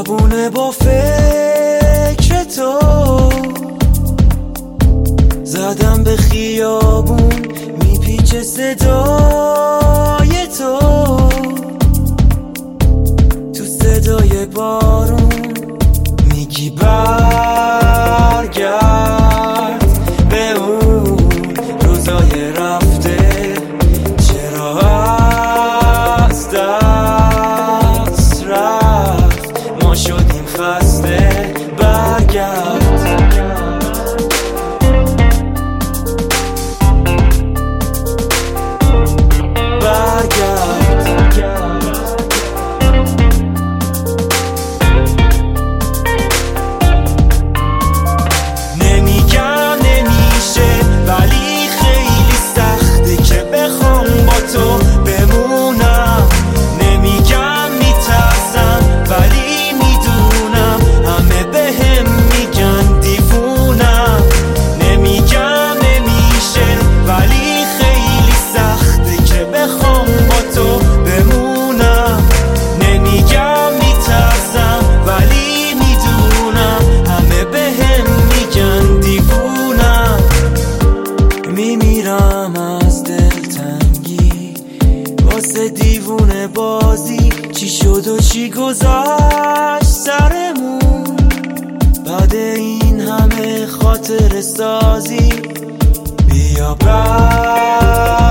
شبونه با فکر تو زدم به خیابون، میپیچه صدای تو، تو صدای بارون میگی برگرد به اون روزای رفته، چرا از دست رفت، ما شدیم خسته، برگرد از دلتنگی واسه دیوونه بازی، چی شد و چی گذشت سرمون بعد این همه خاطر سازی، بیا